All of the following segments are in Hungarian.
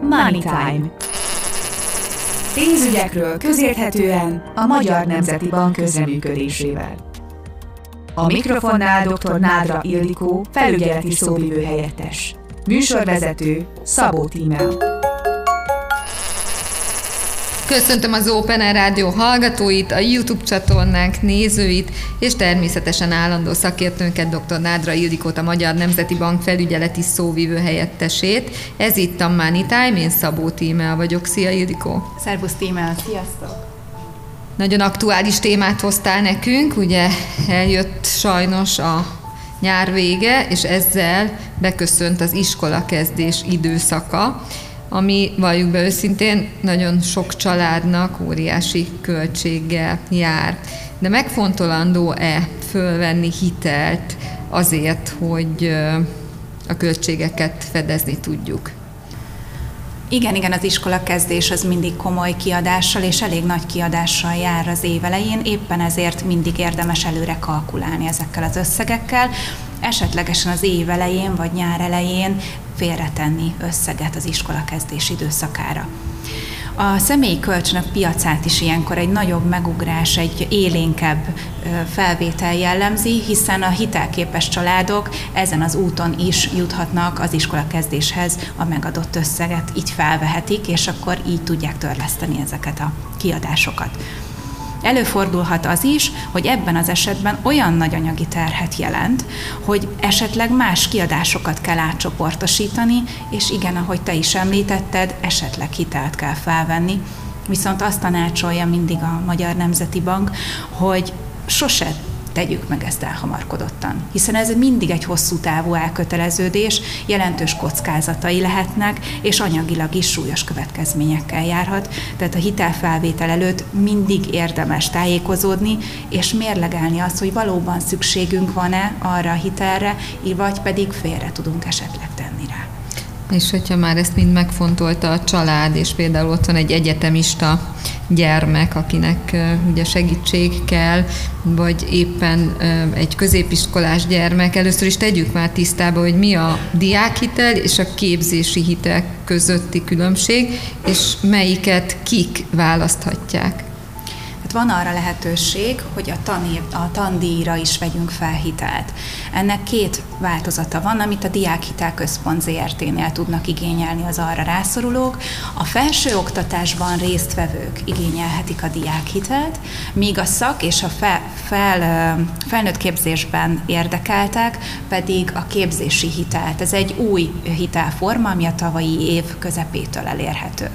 Money Time. Pénzügyekről közérthetően a Magyar Nemzeti Bank közreműködésével. A mikrofonnál dr. Nádra Ildikó, felügyeleti szóvivő helyettes. Műsorvezető Szabó Tímea. Köszöntöm az Open Air Rádió hallgatóit, a YouTube csatornánk nézőit, és természetesen állandó szakértőnket, dr. Nádra Ildikót, a Magyar Nemzeti Bank felügyeleti szóvivő helyettesét. Ez itt a Money Time, én Szabó Tímea vagyok. Szia, Ildikó! Szervusz, Tímea! Sziasztok! Nagyon aktuális témát hoztál nekünk, ugye eljött sajnos a nyár vége, és ezzel beköszönt az iskolakezdés időszaka, ami, valljuk be őszintén, nagyon sok családnak óriási költséggel jár. De megfontolandó-e fölvenni hitelt azért, hogy a költségeket fedezni tudjuk? Igen, az iskolakezdés az mindig komoly kiadással és elég nagy kiadással jár az év elején, éppen ezért mindig érdemes előre kalkulálni ezekkel az összegekkel, esetlegesen az év elején vagy nyár elején félretenni összeget az iskolakezdés időszakára. A személyi kölcsönök piacát is ilyenkor egy nagyobb megugrás, egy élénkebb felvétel jellemzi, hiszen a hitelképes családok ezen az úton is juthatnak az iskolakezdéshez, a megadott összeget így felvehetik, és akkor így tudják törleszteni ezeket a kiadásokat. Előfordulhat az is, hogy ebben az esetben olyan nagy anyagi terhet jelent, hogy esetleg más kiadásokat kell átcsoportosítani, és igen, ahogy te is említetted, esetleg hitelt kell felvenni. Viszont azt tanácsolja mindig a Magyar Nemzeti Bank, hogy sose tegyük meg ezt elhamarkodottan, hiszen ez mindig egy hosszú távú elköteleződés, jelentős kockázatai lehetnek, és anyagilag is súlyos következményekkel járhat. Tehát a hitelfelvétel előtt mindig érdemes tájékozódni, és mérlegelni azt, hogy valóban szükségünk van-e arra a hitelre, vagy pedig félre tudunk esetleg tenni rá. És hogyha már ezt mind megfontolta a család, és például ott van egy egyetemista gyermek, akinek ugye segítség kell, vagy éppen egy középiskolás gyermek, először is tegyük már tisztába, hogy mi a diákhitel és a képzési hitel közötti különbség, és melyiket kik választhatják. Van arra lehetőség, hogy a tandíjra is vegyünk fel hitelt. Ennek két változata van, amit a Diákhitelközpont ZRT-nél tudnak igényelni az arra rászorulók. A felsőoktatásban résztvevők igényelhetik a diákhitelt, míg a szak és a felnőtt képzésben érdekeltek pedig a képzési hitelt. Ez egy új hitelforma, ami a tavalyi év közepétől elérhető.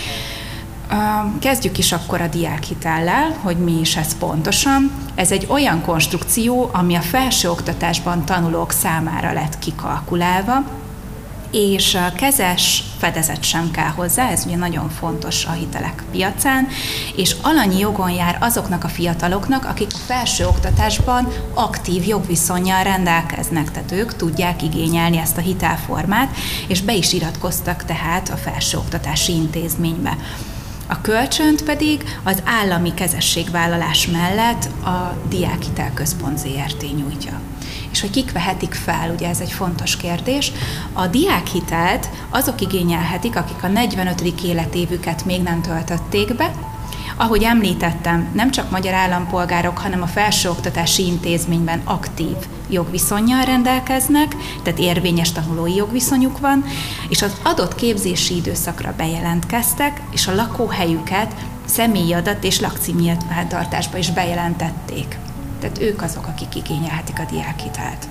Kezdjük is akkor a diákhitellel, hogy mi is ez pontosan. Ez egy olyan konstrukció, ami a felsőoktatásban tanulók számára lett kikalkulálva, és kezes fedezet sem kell hozzá, ez ugye nagyon fontos a hitelek piacán, és alanyi jogon jár azoknak a fiataloknak, akik a felsőoktatásban aktív jogviszonnyal rendelkeznek, tehát ők tudják igényelni ezt a hitelformát, és be is iratkoztak tehát a felsőoktatási intézménybe. A kölcsönt pedig az állami kezességvállalás mellett a Diákhitelközpont ZRT nyújtja. És hogy kik vehetik fel, ugye ez egy fontos kérdés. A diákhitelt azok igényelhetik, akik a 45. életévüket még nem töltötték be. Ahogy említettem, nem csak magyar állampolgárok, hanem a felsőoktatási intézményben aktív jogviszonnyal rendelkeznek, tehát érvényes tanulói jogviszonyuk van, és az adott képzési időszakra bejelentkeztek, és a lakóhelyüket személyi adat és lakcím nyilvántartásba is bejelentették. Tehát ők azok, akik igényelhetik a diákhitelt.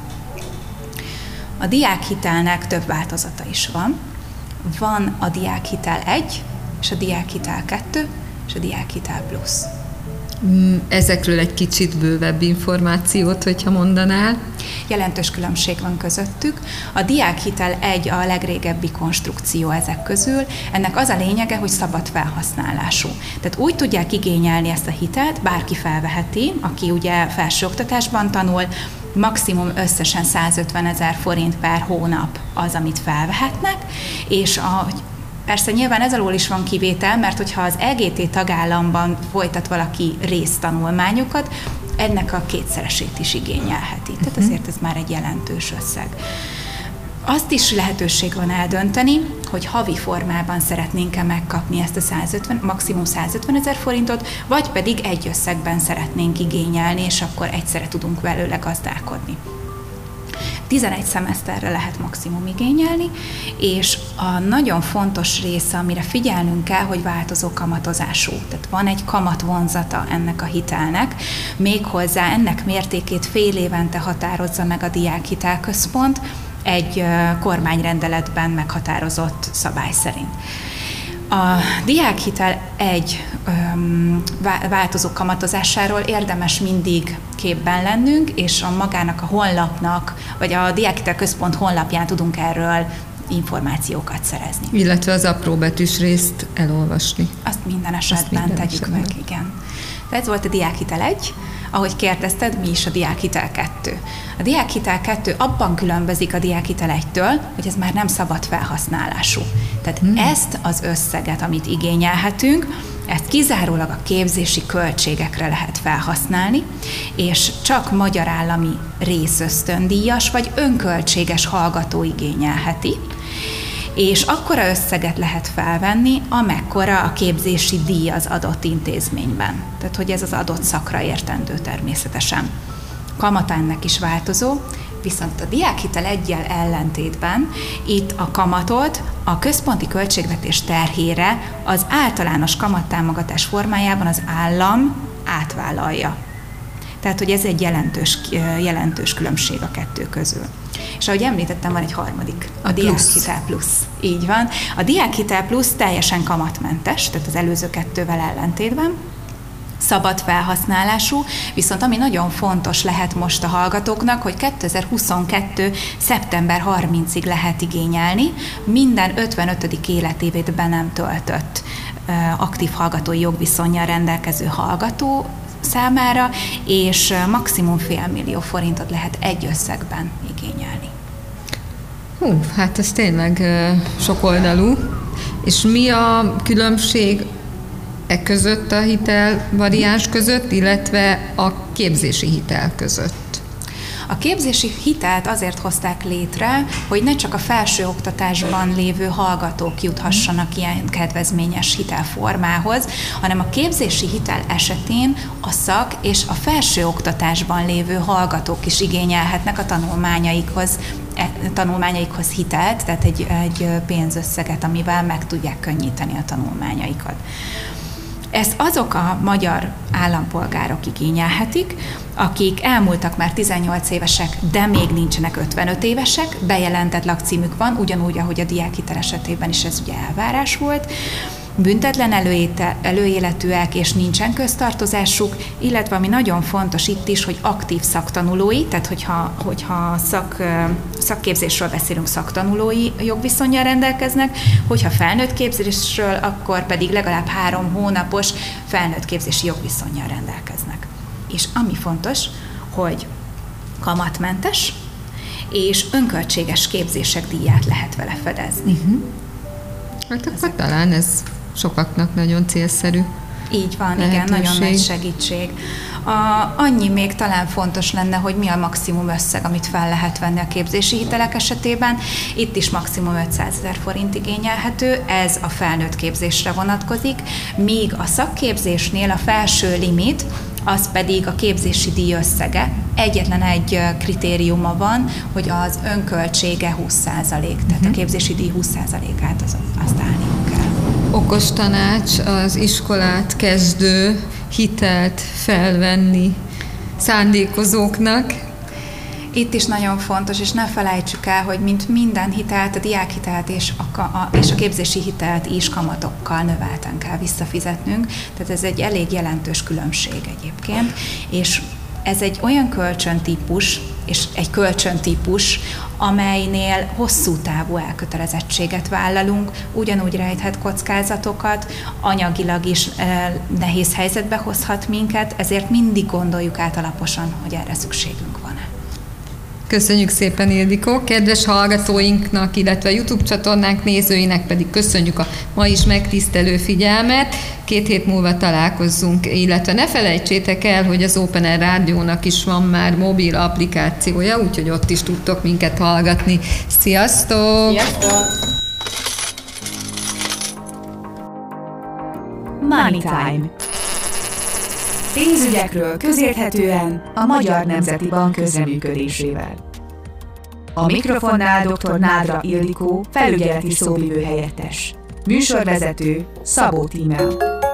A diákhitelnek több változata is van. Van a diákhitel 1, és a diákhitel 2, és a diákhitel plusz. Ezekről egy kicsit bővebb információt, hogyha mondanál. Jelentős különbség van közöttük. A diákhitel 1 a legrégebbi konstrukció ezek közül. Ennek az a lényege, hogy szabad felhasználású. Tehát úgy tudják igényelni ezt a hitelt, bárki felveheti, aki ugye felsőoktatásban tanul, maximum összesen 150 000 forint per hónap az, amit felvehetnek, és persze nyilván ez alól is van kivétel, mert hogyha az EGT tagállamban folytat valaki résztanulmányokat, ennek a kétszeresét is igényelheti. Tehát azért ez már egy jelentős összeg. Azt is lehetőség van eldönteni, hogy havi formában szeretnénk-e megkapni ezt a maximum 150 000 forintot, vagy pedig egy összegben szeretnénk igényelni, és akkor egyszerre tudunk belőle gazdálkodni. 11 szemeszterre lehet maximum igényelni, és a nagyon fontos része, amire figyelnünk kell, hogy változó kamatozású. Tehát van egy kamatvonzata ennek a hitelnek, méghozzá ennek mértékét fél évente határozza meg a Diákhitelközpont egy kormányrendeletben meghatározott szabály szerint. A diákhitel egy változó kamatozásáról érdemes mindig képben lennünk, és a magának a honlapnak, vagy a Diákhitelközpont honlapján tudunk erről információkat szerezni. Illetve az apróbetűs részt elolvasni. Azt minden esetben tegyük meg, igen. Tehát ez volt a Diákhitel 1, ahogy kérdezted, mi is a Diákhitel 2. A Diákhitel 2 abban különbözik a Diákhitel 1-től, hogy ez már nem szabad felhasználású. Tehát ezt az összeget, amit igényelhetünk, ezt kizárólag a képzési költségekre lehet felhasználni, és csak magyar állami részösztöndíjas vagy önköltséges hallgató igényelheti, és akkora összeget lehet felvenni, amekkora a képzési díj az adott intézményben. Tehát, hogy ez az adott szakra értendő természetesen. Kamata ennek is változó, viszont a Diákhitel 1-jel ellentétben itt a kamatot a központi költségvetés terhére az általános kamattámogatás formájában az állam átvállalja. Tehát, hogy ez egy jelentős különbség a kettő közül. És ahogy említettem, van egy harmadik, a Diákhitel Plusz. Így van. A Diákhitel Plusz teljesen kamatmentes, tehát az előző kettővel ellentétben, szabad felhasználású, viszont ami nagyon fontos lehet most a hallgatóknak, hogy 2022. szeptember 30-ig lehet igényelni minden 55. életévét be nem töltött aktív hallgatói jogviszonnyal rendelkező hallgató számára, és maximum 500 000 forintot lehet egy összegben igényelni. Hát ez tényleg sokoldalú. És mi a különbség között, a hitel variáns között, illetve a képzési hitel között? A képzési hitelt azért hozták létre, hogy ne csak a felsőoktatásban lévő hallgatók juthassanak ilyen kedvezményes hitelformához, hanem a képzési hitel esetén a szak és a felsőoktatásban lévő hallgatók is igényelhetnek a tanulmányaikhoz hitelt, tehát egy pénzösszeget, amivel meg tudják könnyíteni a tanulmányaikat. Ezt azok a magyar állampolgárok igényelhetik, akik elmúltak már 18 évesek, de még nincsenek 55 évesek, bejelentett lakcímük van, ugyanúgy, ahogy a diákhitel esetében is ez ugye elvárás volt, büntetlen előéletűek és nincsen köztartozásuk, illetve ami nagyon fontos itt is, hogy aktív szaktanulói, tehát hogyha szakképzésről beszélünk, szaktanulói jogviszonnyal rendelkeznek, hogyha felnőtt képzésről, akkor pedig legalább 3 hónapos felnőtt képzési jogviszonnyal rendelkeznek. És ami fontos, hogy kamatmentes és önköltséges képzések díját lehet vele fedezni. Hát akkor talán ez sokaknak nagyon célszerű. Így van, igen, nagyon nagy segítség. Annyi még talán fontos lenne, hogy mi a maximum összeg, amit fel lehet venni a képzési hitelek esetében. Itt is maximum 500 000 forint igényelhető, ez a felnőtt képzésre vonatkozik, míg a szakképzésnél a felső limit, az pedig a képzési díj összege. Egyetlen egy kritériuma van, hogy az önköltsége 20%, tehát a képzési díj 20%-át azt állniuk kell. Okos tanács az iskolát kezdő hitelt felvenni szándékozóknak. Itt is nagyon fontos, és ne felejtsük el, hogy mint minden hitelt, a diákhitelt és a képzési hitelt is kamatokkal növelten kell visszafizetnünk, tehát ez egy elég jelentős különbség egyébként, és ez egy olyan kölcsöntípus, és egy kölcsöntípus, amelynél hosszú távú elkötelezettséget vállalunk, ugyanúgy rejthet kockázatokat, anyagilag is nehéz helyzetbe hozhat minket, ezért mindig gondoljuk át alaposan, hogy erre szükségünk van-e. Köszönjük szépen, Ildikó! Kedves hallgatóinknak, illetve a YouTube csatornánk nézőinek pedig köszönjük a ma is megtisztelő figyelmet. 2 hét múlva találkozzunk, illetve ne felejtsétek el, hogy az Open Air Rádiónak is van már mobil applikációja, úgyhogy ott is tudtok minket hallgatni. Sziasztok! Sziasztok! Money Time. Pénzügyekről közérthetően a Magyar Nemzeti Bank közreműködésével. A mikrofonnál dr. Nádra Ildikó, felügyeleti szóvivő helyettes. Műsorvezető Szabó Tímea.